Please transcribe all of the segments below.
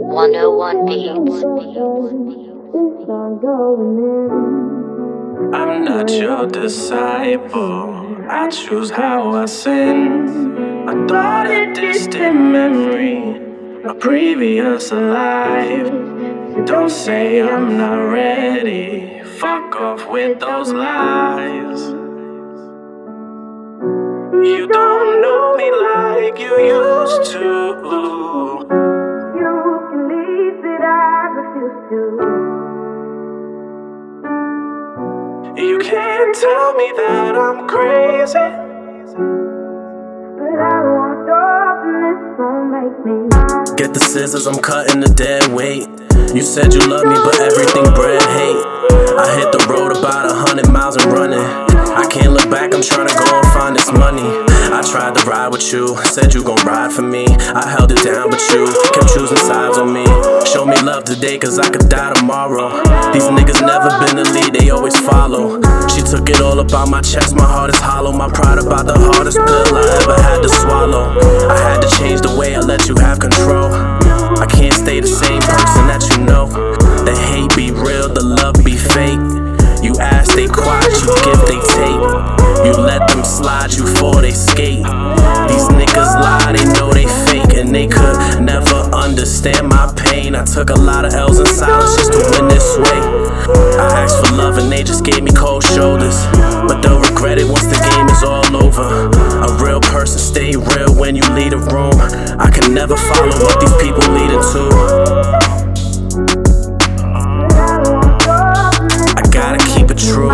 101 Beats. I'm not your disciple. I choose how I sin. I thought a distant memory, a previous life. Don't say I'm not ready. Fuck off with those lies. You don't know me like you used to. You can leave it, I refuse to. You can't tell me that I'm crazy. But I won't stop and this won't make me. Get the scissors, I'm cutting the dead weight. You said you love me, but everything bred hate. I hit the road about 100 miles and running. I can't look back, I'm trying to go and find this money. I tried to ride with you, said you gon' ride for me. I held it down, but you kept choosing sides on me. Show me love today, cause I could die tomorrow. These niggas never been the lead, they always follow. She took it all about my chest, my heart is hollow. My pride about the hardest pill I ever had to swallow. I had to change the way I let you have control. I can't stay the same person that you know. The hate be real, the love be fake. You ask, they quiet, you give, they take. You let them slide you before they skate. These niggas lie, they know they fake, and they could never understand my pain. I took a lot of L's in silence just to win this way. I asked for love and they just gave me cold shoulders, but they'll regret it once the game is all over. A real person stay real when you leave a room. I can never follow what these people lead into. I gotta keep it true.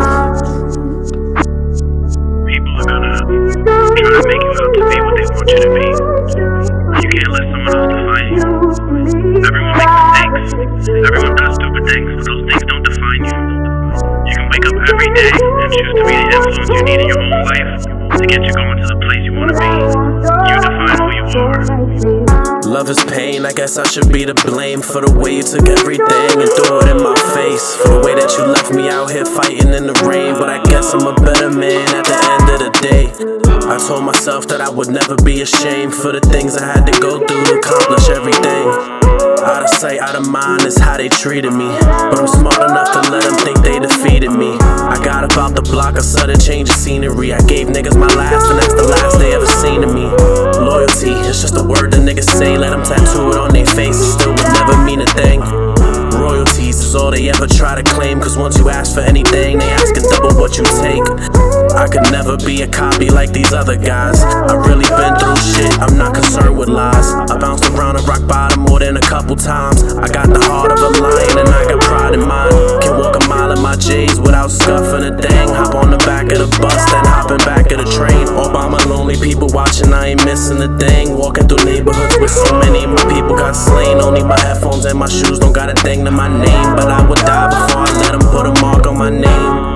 People are gonna try to make you out to be what they want you to be. You can't let someone else define you. Everyone makes mistakes. Everyone does stupid things, but those things don't define you. You can wake up every day and choose to be the influence you need in your own life to get you going to the place you want to be. You define who you are. Love is pain, I guess I should be to blame for the way you took everything and threw it in my face. For the way that you left me out here fighting in the rain. But I guess I'm a better man at the end of the day. I told myself that I would never be ashamed for the things I had to go through to accomplish everything. Out of sight, out of mind is how they treated me. But I'm smart enough to let them think they defeated me. I got up out the block, a sudden change of scenery. I gave niggas my last and that's the last they ever seen of me. Loyalty, it's just a word that niggas say. Let them tattoo it on their face, it still would never mean a thing. Royalties is all they ever try to claim, cause once you ask for anything, they askin' double what you take. I could never be a copy like these other guys. I really been through shit, I'm not concerned with lies. I bounced around a rock bottom more than a couple times. I got the heart of a lion and I got pride in mine. Can walk a mile in my J's without scuffing a thing. Hop on the back of the bus, then hopping back of the train. All by my lonely people watching, I ain't missing a thing. Walking through neighborhoods with so many, my people got slain. Only my headphones and my shoes don't got a thing to my name. But I would die before I let them put a mark on my name.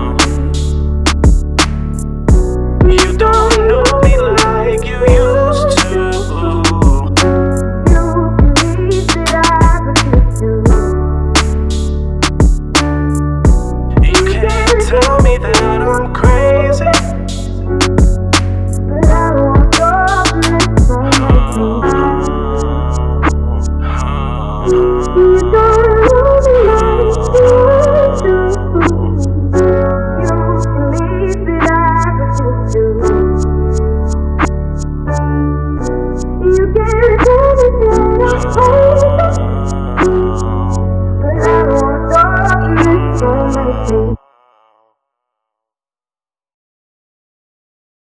You don't know me like you used to. You can't tell me that I'm crazy. But I won't stop and this won't make me. You don't know me like you used to. You can leave it, I refuse to. You can't tell me that I'm crazy. But I won't stop and this won't make me.